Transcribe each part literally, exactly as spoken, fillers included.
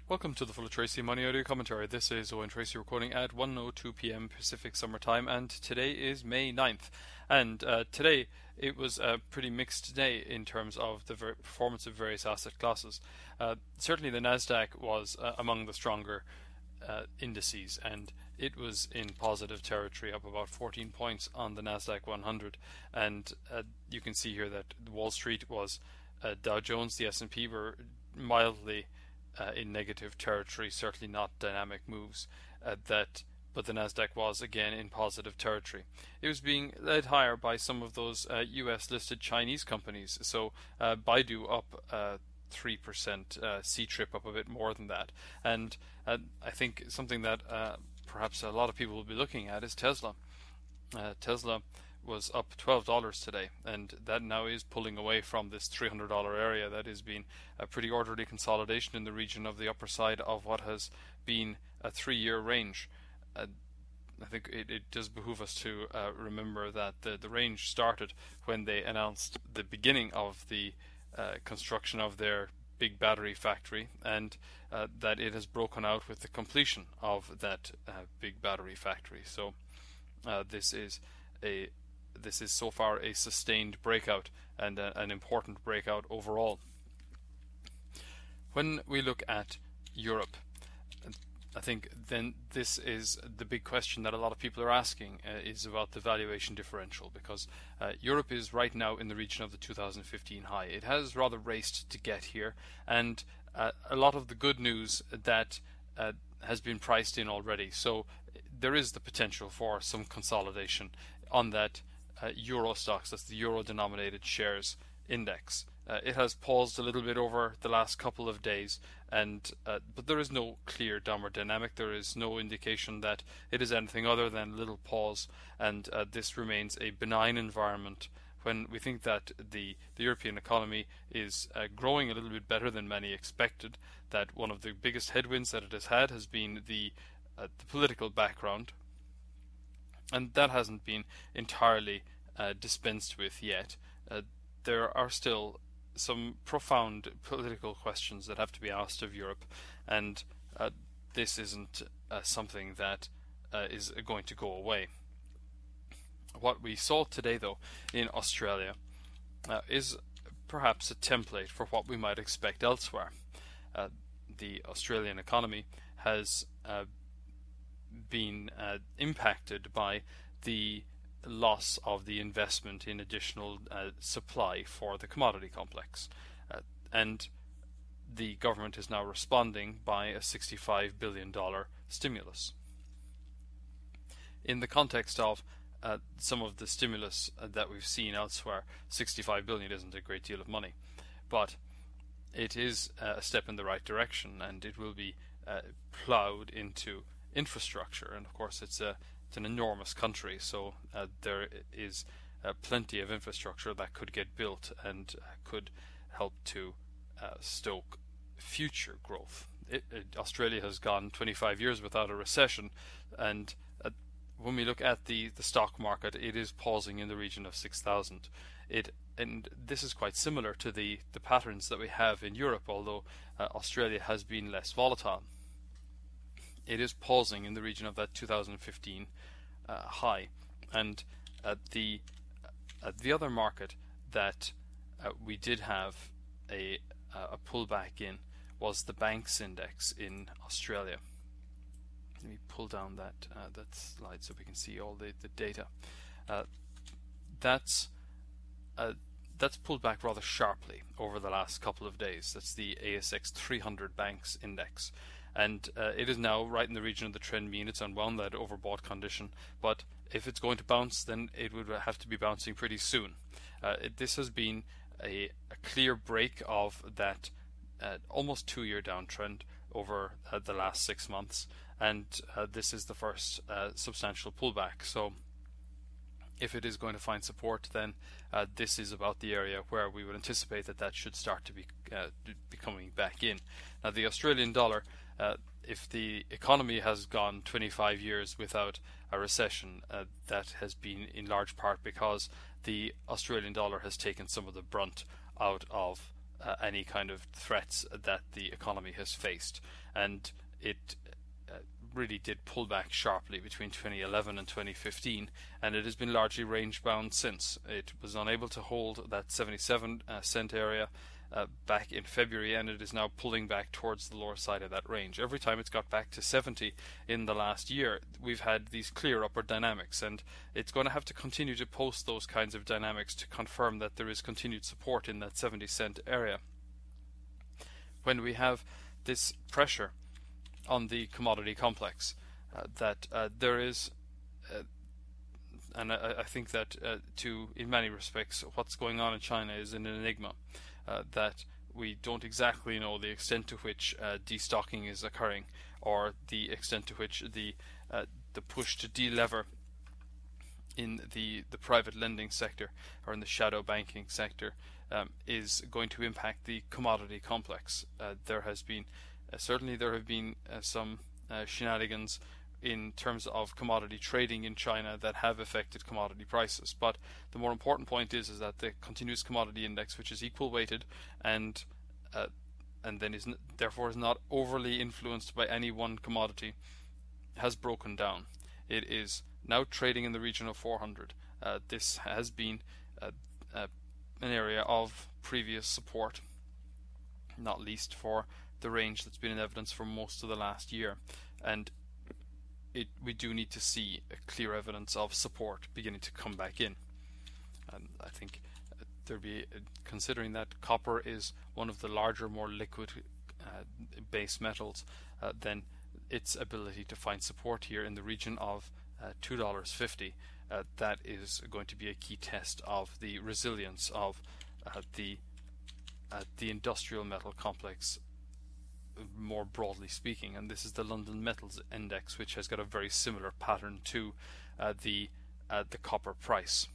Welcome to the Full of Tracy Money Audio Commentary. This is Owen Tracy recording at one oh two p m Pacific Summer Time, and today is May ninth. And uh, today it was a pretty mixed day in terms of the ver- performance of various asset classes. Uh, certainly the Nasdaq was uh, among the stronger uh, indices, and it was in positive territory, up about fourteen points on the Nasdaq one hundred. And uh, you can see here that Wall Street was uh, Dow Jones, the S and P were mildly Uh, in negative territory, certainly not dynamic moves. Uh, that, but the Nasdaq was again in positive territory. It was being led higher by some of those uh, U S listed Chinese companies. So uh, Baidu up uh, three percent, uh, Ctrip up a bit more than that, and uh, I think something that uh, perhaps a lot of people will be looking at is Tesla. Uh, Tesla was up twelve dollars today, and that now is pulling away from this three hundred dollar area. That has been a pretty orderly consolidation in the region of the upper side of what has been a three-year range. Uh, I think it, it does behoove us to uh, remember that the, the range started when they announced the beginning of the uh, construction of their big battery factory, and uh, that it has broken out with the completion of that uh, big battery factory. So uh, this is a This is so far a sustained breakout, and a, an important breakout overall. When we look at Europe, I think then this is the big question that a lot of people are asking, uh, is about the valuation differential, because uh, Europe is right now in the region of the two thousand fifteen high. It has rather raced to get here, and uh, a lot of the good news that uh, has been priced in already. So there is the potential for some consolidation on that Uh, Euro stocks, that's the euro-denominated shares index. Uh, it has paused a little bit over the last couple of days, and uh, but there is no clear downward dynamic. There is no indication that it is anything other than a little pause, and uh, this remains a benign environment when we think that the, the European economy is uh, growing a little bit better than many expected, that one of the biggest headwinds that it has had has been the, uh, the political background, and that hasn't been entirely uh, dispensed with yet. Uh, there are still some profound political questions that have to be asked of Europe, and uh, this isn't uh, something that uh, is going to go away. What we saw today, though, in Australia uh, is perhaps a template for what we might expect elsewhere. Uh, the Australian economy has uh, been uh, impacted by the loss of the investment in additional uh, supply for the commodity complex, uh, and the government is now responding by a sixty-five billion dollars stimulus. In the context of uh, some of the stimulus uh, that we've seen elsewhere, sixty-five billion dollars isn't a great deal of money, but it is uh, a step in the right direction, and it will be uh, plowed into infrastructure. And of course it's a it's an enormous country, so uh, there is uh, plenty of infrastructure that could get built and uh, could help to uh, stoke future growth. It, it, Australia has gone twenty-five years without a recession, and uh, when we look at the, the stock market, it is pausing in the region of six thousand. It and this is quite similar to the, the patterns that we have in Europe, although uh, Australia has been less volatile. It is pausing in the region of that two thousand fifteen uh, high, and uh, the uh, the other market that uh, we did have a uh, a pullback in was the banks index in Australia. Let me pull down that uh, that slide so we can see all the the data. Uh, that's uh, that's pulled back rather sharply over the last couple of days. That's the A S X three hundred banks index. And uh, it is now right in the region of the trend mean. It's unwound that overbought condition, but if it's going to bounce, then it would have to be bouncing pretty soon. Uh, it, this has been a, a clear break of that uh, almost two-year downtrend over uh, the last six months, and uh, this is the first uh, substantial pullback. So if it is going to find support, then uh, this is about the area where we would anticipate that that should start to be, uh, be coming back in. Now the Australian dollar, Uh, if the economy has gone twenty-five years without a recession, uh, that has been in large part because the Australian dollar has taken some of the brunt out of uh, any kind of threats that the economy has faced, and it uh, really did pull back sharply between twenty eleven and twenty fifteen, and it has been largely range bound since. It was unable to hold that seventy-seven uh, cent area uh, back in February, and it is now pulling back towards the lower side of that range. Every time it's got back to seventy in the last year, we've had these clear upward dynamics, and it's going to have to continue to post those kinds of dynamics to confirm that there is continued support in that seventy cent area. When we have this pressure on the commodity complex, uh, that uh, there is, uh, and I, I think that uh, to in many respects what's going on in China is an enigma, uh, that we don't exactly know the extent to which uh, destocking is occurring, or the extent to which the uh, the push to delever in the the private lending sector or in the shadow banking sector um, is going to impact the commodity complex. Uh, there has been Uh, certainly there have been uh, some uh, shenanigans in terms of commodity trading in China that have affected commodity prices, but the more important point is is that the continuous commodity index, which is equal weighted and uh, and then is n therefore is not overly influenced by any one commodity, has broken down. It is now trading in the region of four hundred. Uh, this has been uh, uh, an area of previous support, not least for the range that's been in evidence for most of the last year, and it we do need to see a clear evidence of support beginning to come back in. And I think uh, there be uh, considering that copper is one of the larger, more liquid uh, base metals, uh, then its ability to find support here in the region of uh, two dollars fifty, uh, that is going to be a key test of the resilience of uh, the uh, the industrial metal complex, more broadly speaking. And this is the London Metals Index, which has got a very similar pattern to uh, the uh, the copper price.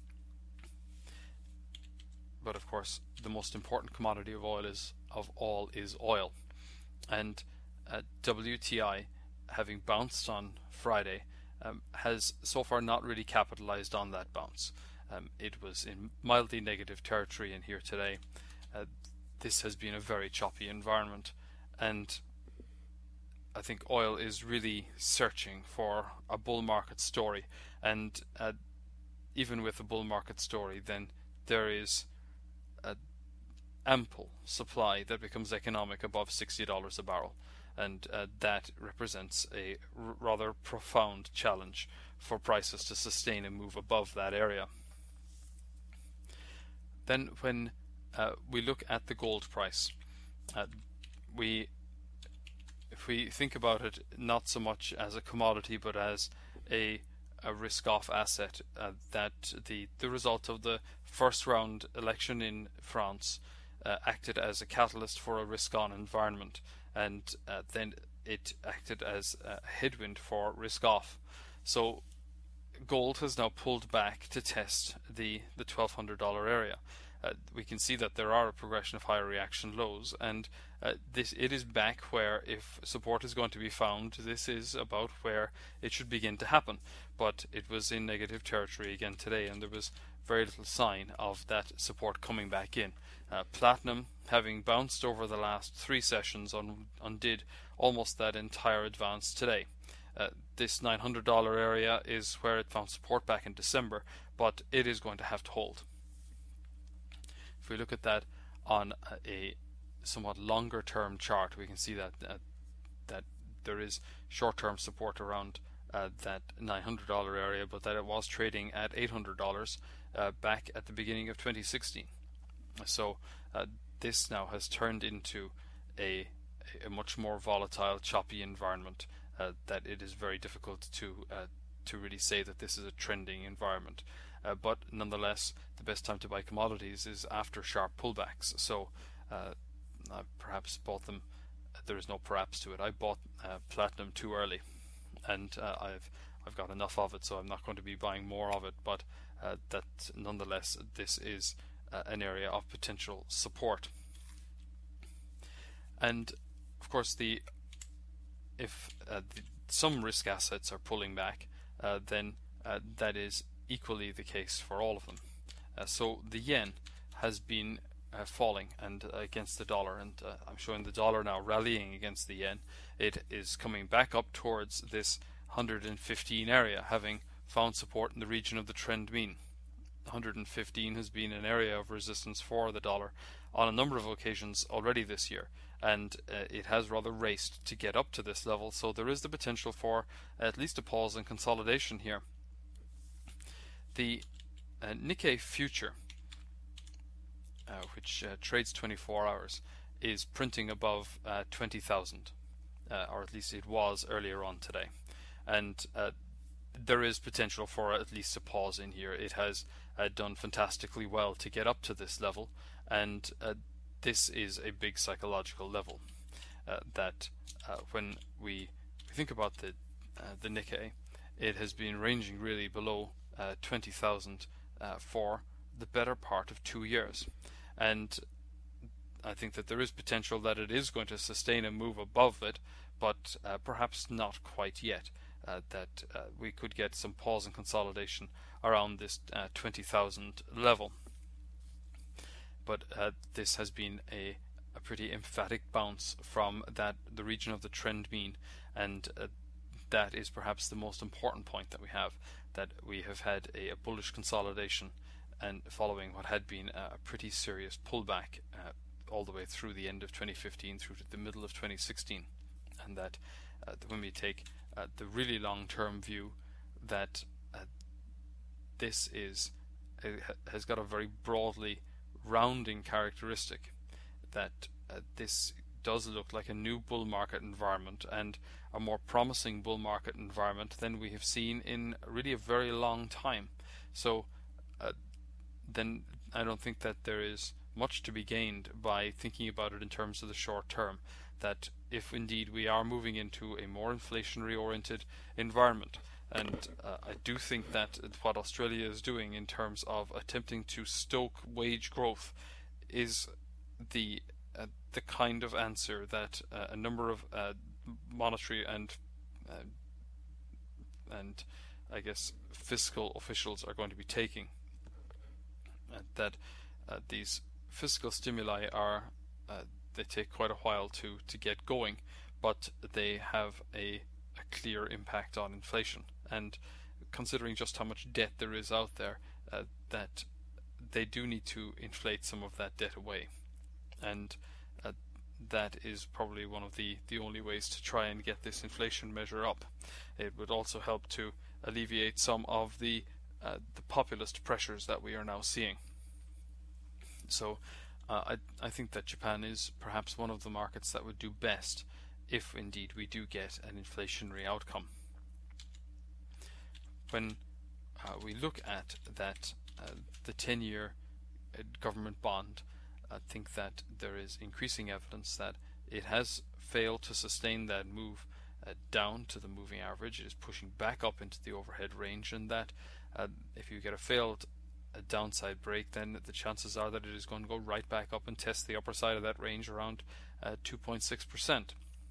But of course, the most important commodity of oil is of all is oil, and uh, W T I, having bounced on Friday, um, has so far not really capitalized on that bounce. Um, it was in mildly negative territory in here today. Uh, this has been a very choppy environment, and I think oil is really searching for a bull market story, and uh, even with a bull market story, then there is a ample supply that becomes economic above sixty dollars a barrel, and uh, that represents a r rather profound challenge for prices to sustain and move above that area. Then when uh, we look at the gold price, uh, we if we think about it not so much as a commodity but as a a risk-off asset, uh, that the the result of the first round election in France uh, acted as a catalyst for a risk-on environment, and uh, then it acted as a headwind for risk-off. So gold has now pulled back to test the the twelve hundred dollar area. Uh, we can see that there are a progression of higher reaction lows, and uh, this it is back where, if support is going to be found, this is about where it should begin to happen. But it was in negative territory again today, and there was very little sign of that support coming back in. Uh, platinum, having bounced over the last three sessions, un undid almost that entire advance today. Uh, this nine hundred dollar area is where it found support back in December, but it is going to have to hold. If we look at that on a somewhat longer term chart, we can see that uh, that there is short term support around uh, that nine hundred dollar area, but that it was trading at eight hundred dollars uh, back at the beginning of twenty sixteen. So uh, this now has turned into a, a much more volatile, choppy environment, uh, that it is very difficult to uh, to really say that this is a trending environment. Uh, but nonetheless, the best time to buy commodities is after sharp pullbacks. So uh, I perhaps bought them. There is no perhaps to it. I bought uh, platinum too early, and uh, I've I've got enough of it, so I'm not going to be buying more of it. But uh, that nonetheless, this is uh, an area of potential support. And of course, the if uh, the, some risk assets are pulling back, uh, then uh, that is equally the case for all of them. Uh, so the yen has been uh, falling and uh, against the dollar, and uh, I'm showing the dollar now rallying against the yen. It is coming back up towards this one hundred fifteen area, having found support in the region of the trend mean. one hundred fifteen has been an area of resistance for the dollar on a number of occasions already this year, and uh, it has rather raced to get up to this level, so there is the potential for at least a pause and consolidation here. The uh, Nikkei future, uh, which uh, trades twenty-four hours, is printing above uh, twenty thousand, uh, or at least it was earlier on today, and uh, there is potential for at least a pause in here. It has uh, done fantastically well to get up to this level, and uh, this is a big psychological level uh, that uh, when we think about the uh, the Nikkei, it has been ranging really below uh, twenty thousand uh, for the better part of two years, and I think that there is potential that it is going to sustain a move above it, but uh, perhaps not quite yet. Uh, that uh, we could get some pause and consolidation around this uh, twenty thousand level. But uh, this has been a, a pretty emphatic bounce from that the region of the trend mean, and uh, that is perhaps the most important point that we have, that we have had a, a bullish consolidation and following what had been a, a pretty serious pullback uh, all the way through the end of twenty fifteen through to the middle of twenty sixteen, and that uh, when we take Uh, the really long-term view, that uh, this is uh, has got a very broadly rounding characteristic, that uh, this does look like a new bull market environment, and a more promising bull market environment than we have seen in really a very long time. So uh, then I don't think that there is much to be gained by thinking about it in terms of the short term, that if indeed we are moving into a more inflationary oriented environment, and uh, I do think that what Australia is doing in terms of attempting to stoke wage growth is the uh, the kind of answer that uh, a number of uh, monetary and uh, and I guess fiscal officials are going to be taking. Uh, that uh, these fiscal stimuli are uh, they take quite a while to, to get going, but they have a, a clear impact on inflation. And considering just how much debt there is out there, uh, that they do need to inflate some of that debt away. And uh, that is probably one of the, the only ways to try and get this inflation measure up. It would also help to alleviate some of the, uh, the populist pressures that we are now seeing. So Uh, I, I think that Japan is perhaps one of the markets that would do best if indeed we do get an inflationary outcome. When uh, we look at that, uh, the ten-year uh, government bond, I think that there is increasing evidence that it has failed to sustain that move uh, down to the moving average. It is pushing back up into the overhead range, and that uh, if you get a failed a downside break, then the chances are that it is going to go right back up and test the upper side of that range around uh, two point six percent.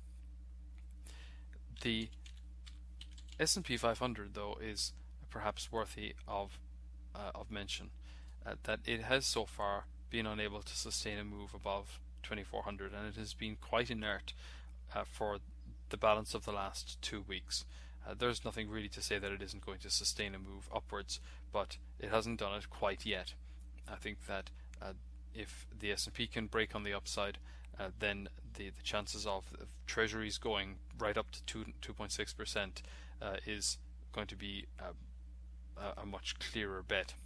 The S and P five hundred, though, is perhaps worthy of uh, of mention, uh, that it has so far been unable to sustain a move above twenty-four hundred, and it has been quite inert uh, for the balance of the last two weeks. Uh, there's nothing really to say that it isn't going to sustain a move upwards, but it hasn't done it quite yet. I think that uh, if the S and P can break on the upside, uh, then the, the chances of, of treasuries going right up to two point six percent uh, is going to be uh, a, a much clearer bet.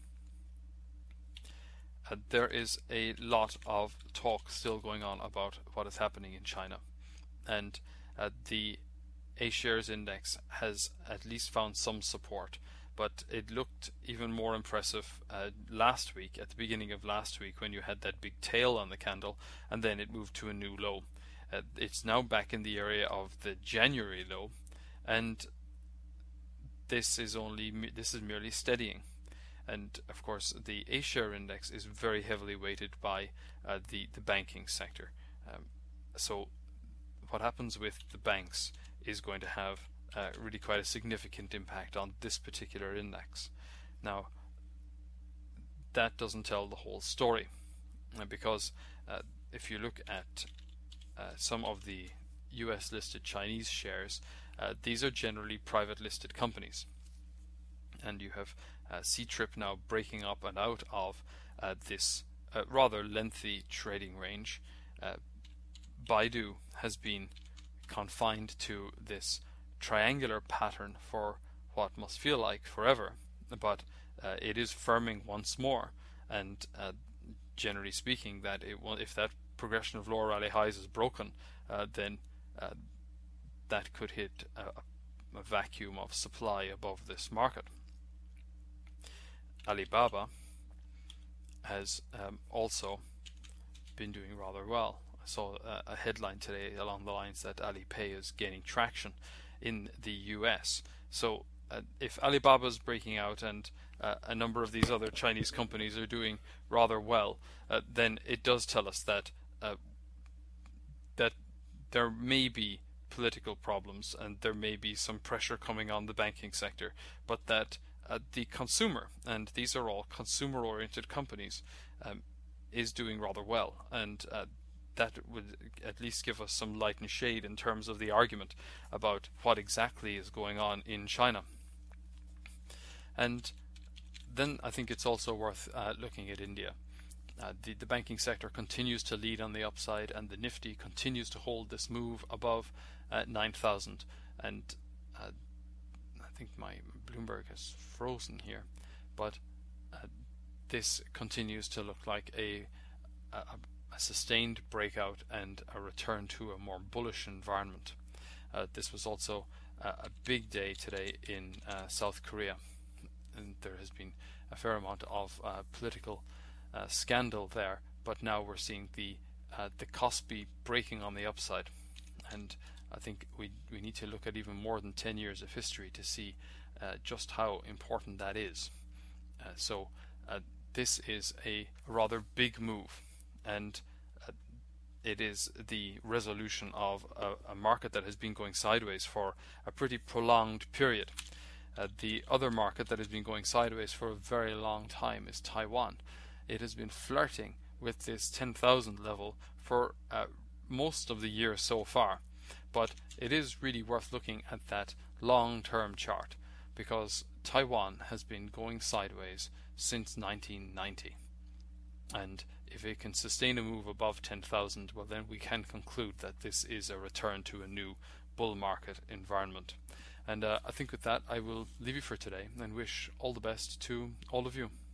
Uh, there is a lot of talk still going on about what is happening in China, and uh, the A-shares index has at least found some support, but it looked even more impressive uh, last week, at the beginning of last week, when you had that big tail on the candle, and then it moved to a new low. Uh, it's now back in the area of the January low, and this is only this is merely steadying. And of course, the A-share index is very heavily weighted by uh, the the banking sector. Um, so, what happens with the banks is going to have uh, really quite a significant impact on this particular index. Now, that doesn't tell the whole story. uh, because uh, if you look at uh, some of the U S listed Chinese shares, uh, these are generally private listed companies, and you have uh, Ctrip now breaking up and out of uh, this uh, rather lengthy trading range. uh, Baidu has been confined to this triangular pattern for what must feel like forever, but uh, it is firming once more, and uh, generally speaking, that it will, if that progression of lower rally highs is broken, uh, then uh, that could hit a, a vacuum of supply above this market. Alibaba has um, also been doing rather well. I saw a, a headline today along the lines that Alipay is gaining traction in the U S. So uh, if Alibaba is breaking out and uh, a number of these other Chinese companies are doing rather well, uh, then it does tell us that uh, that there may be political problems and there may be some pressure coming on the banking sector, but that uh, the consumer, and these are all consumer-oriented companies, um, is doing rather well, and uh, that would at least give us some light and shade in terms of the argument about what exactly is going on in China. And then I think it's also worth uh, looking at India. Uh, the, the banking sector continues to lead on the upside, and the Nifty continues to hold this move above uh, nine thousand. And uh, I think my Bloomberg has frozen here, but uh, this continues to look like a, a, a sustained breakout and a return to a more bullish environment. Uh, this was also uh, a big day today in uh, South Korea, and there has been a fair amount of uh, political Uh, scandal there, but now we're seeing the uh, the Kospi breaking on the upside, and I think we we need to look at even more than ten years of history to see uh, just how important that is. Uh, so uh, this is a rather big move, and uh, it is the resolution of a, a market that has been going sideways for a pretty prolonged period. Uh, the other market that has been going sideways for a very long time is Taiwan. It has been flirting with this ten thousand level for uh, most of the year so far, but it is really worth looking at that long-term chart, because Taiwan has been going sideways since nineteen ninety, and if it can sustain a move above ten thousand, well, then we can conclude that this is a return to a new bull market environment. And uh, I think with that I will leave you for today and wish all the best to all of you.